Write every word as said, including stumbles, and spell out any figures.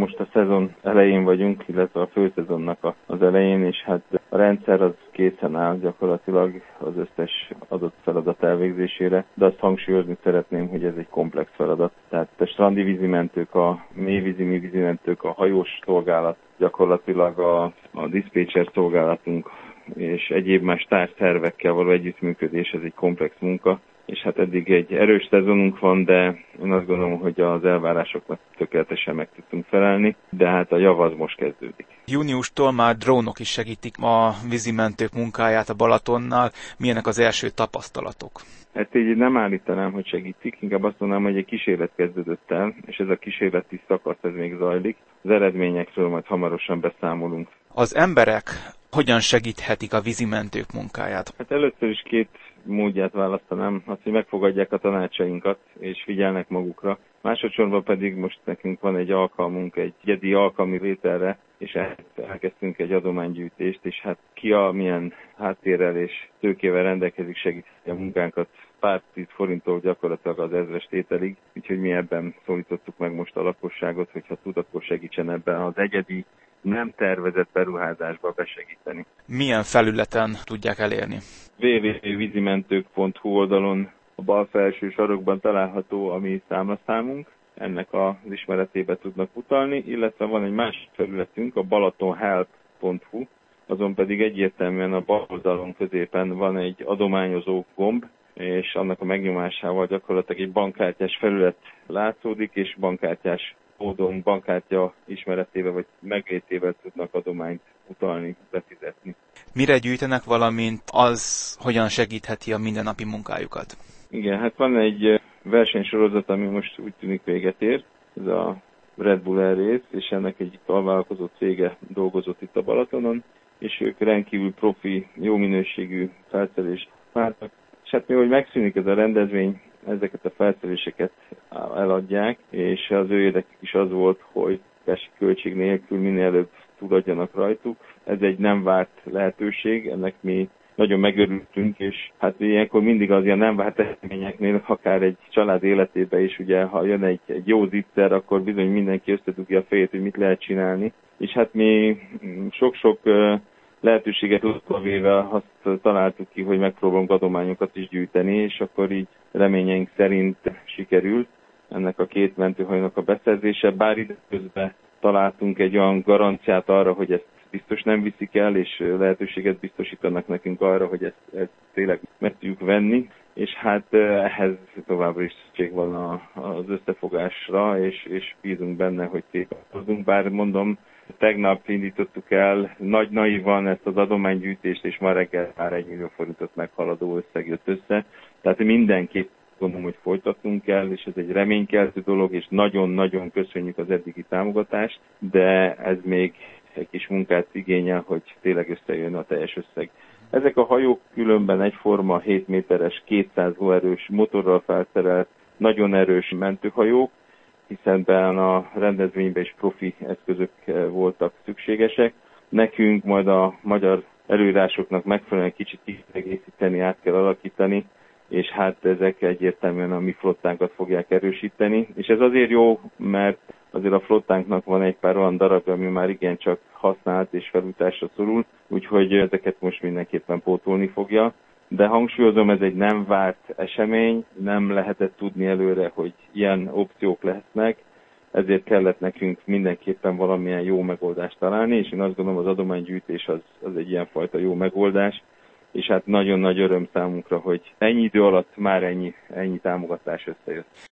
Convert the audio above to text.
Most a szezon elején vagyunk, illetve a főszezonnak az elején, és hát a rendszer az készen áll gyakorlatilag az összes adott feladat elvégzésére, de azt hangsúlyozni szeretném, hogy ez egy komplex feladat. Tehát a strandi vízimentők, a mélyvízi vízimentők, a hajós szolgálat, gyakorlatilag a, a diszpécser szolgálatunk és egyéb más társszervekkel való együttműködés, ez egy komplex munka. És hát eddig egy erős szezonunk van, de én azt gondolom, hogy az elvárásoknak tökéletesen meg tudtunk felelni, de hát a jav az most kezdődik. Júniustól már drónok is segítik a vízimentők munkáját a Balatonnal. Milyenek az első tapasztalatok? Hát így nem állítanám, hogy segítik, inkább azt mondanám, hogy egy kísérlet kezdődött el, és ez a kísérleti szakasz ez még zajlik. Az eredményekről majd hamarosan beszámolunk. Az emberek hogyan segíthetik a vízimentők munkáját? Hát először is két módját választanám, azt, hogy megfogadják a tanácsainkat, és figyelnek magukra. Másodszorban pedig most nekünk van egy alkalmunk, egy egyedi alkalmi vételre, és elkezdtünk egy adománygyűjtést, és hát ki a milyen háttérrel és tőkével rendelkezik, segítheti a munkánkat pár tíz forinttól gyakorlatilag az ezres tételig, úgyhogy mi ebben szólítottuk meg most a lakosságot, hogyha tud, akkor segítsen ebben az egyedi, nem tervezett beruházásba besegíteni. Milyen felületen tudják elérni? double-u double-u double-u pont vízimentők pont hu oldalon a bal felső sarokban található a mi számlaszámunk, ennek az ismeretébe tudnak utalni, illetve van egy másik felületünk, a balatonhelp pont hu, azon pedig egyértelműen a bal oldalon középen van egy adományozó gomb, és annak a megnyomásával gyakorlatilag egy bankkártyás felület látszódik, és bankkártyás módon, bankkártya ismeretével vagy meglétével tudnak adományt utalni, befizetni. Mire gyűjtenek, valamint az hogyan segítheti a mindennapi munkájukat? Igen, hát van egy versenysorozat, ami most úgy tűnik véget ért, ez a Red Bull Air Race, és ennek egy alvállalkozó cége dolgozott itt a Balatonon, és ők rendkívül profi, jó minőségű felszerelést vártak. És hát mi, hogy megszűnik ez a rendezvény, ezeket a felszereléseket eladják, és az ő érdekük is az volt, hogy költség nélkül minél előbb tudadjanak rajtuk. Ez egy nem várt lehetőség, ennek mi nagyon megörültünk, és hát ilyenkor mindig az ilyen nem várt eseményeknél, akár egy család életébe is, ugye, ha jön egy, egy jó zicser, akkor bizony mindenki összedugja a fejét, hogy mit lehet csinálni. És hát mi sok-sok lehetőséget utolvéve azt találtuk ki, hogy megpróbálunk adományokat is gyűjteni, és akkor így reményeink szerint sikerült ennek a két mentőhajónak a beszerzése, bár időközben találtunk egy olyan garanciát arra, hogy ezt biztos nem viszik el, és lehetőséget biztosítanak nekünk arra, hogy ezt, ezt tényleg meg tudjuk venni, és hát ehhez továbbra is szükség van az összefogásra, és, és bízunk benne, hogy szépen hozzunk, bár mondom, tegnap indítottuk el nagy naivan ezt az adománygyűjtést, és ma reggel már egy millió forintot meghaladó összeg jött össze, tehát mindenképp gondolom, hogy folytatnunk kell, és ez egy reménykeltő dolog, és nagyon-nagyon köszönjük az eddigi támogatást, de ez még egy kis munkát igényel, hogy tényleg összejön a teljes összeg. Ezek a hajók különben egyforma hét méteres, kétszáz lóerős motorral felszerelt, nagyon erős mentőhajók, hiszen a rendezvényben is profi eszközök voltak szükségesek. Nekünk majd a magyar előírásoknak megfelelően kicsit kiegészíteni, át kell alakítani, és hát ezek egyértelműen a mi flottánkat fogják erősíteni. És ez azért jó, mert azért a flottánknak van egy pár olyan darab, ami már igencsak használt és felújításra szorul, úgyhogy ezeket most mindenképpen pótolni fogja. De hangsúlyozom, ez egy nem várt esemény, nem lehetett tudni előre, hogy ilyen opciók lehetnek, ezért kellett nekünk mindenképpen valamilyen jó megoldást találni, és én azt gondolom, az adománygyűjtés az, az egy ilyenfajta jó megoldás, és hát nagyon nagy öröm számunkra, hogy ennyi idő alatt már ennyi, ennyi támogatás összejött.